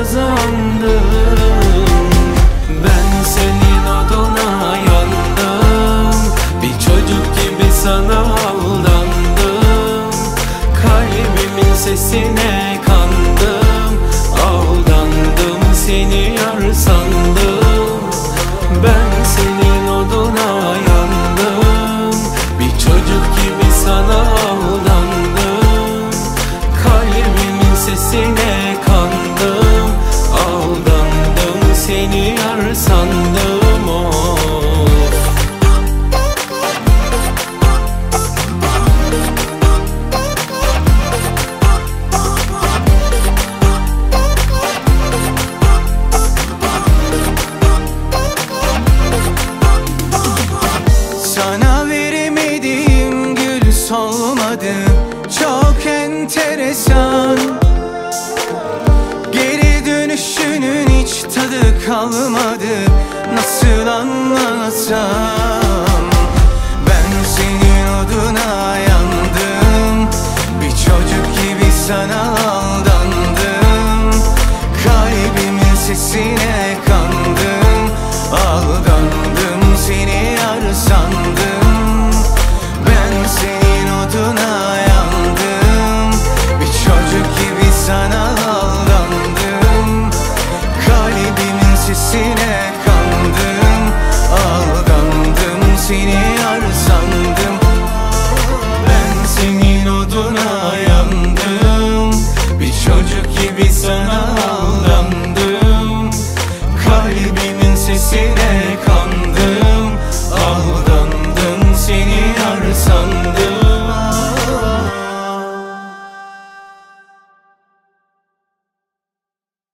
kazandım. Ben senin oduna yandım, bir çocuk gibi sana aldandım. Kalbimin sesine kandım, aldandım, seni yar sandım. Ben senin oduna yandım, bir çocuk gibi sana aldandım. Kalbimin sesine kandım, aldandım, seni yar sandım. Of. Sana veremediğim gül solmadı, çok enteresan. Geri dönüşünün hiç tadı kalmadı, nasıl anlatsam. Ben senin oduna yandım, bir çocuk gibi sana aldandım. Kalbimin sesine kandım, aldandım, seni yar sandım. Ben senin oduna yandım, bir çocuk gibi sana aldandım. Kalbimin sesine kandım, aldandım, seni yar sandım. Ben senin oduna yandım, bir çocuk gibi sana aldandım. Kalbimin sesine kandım,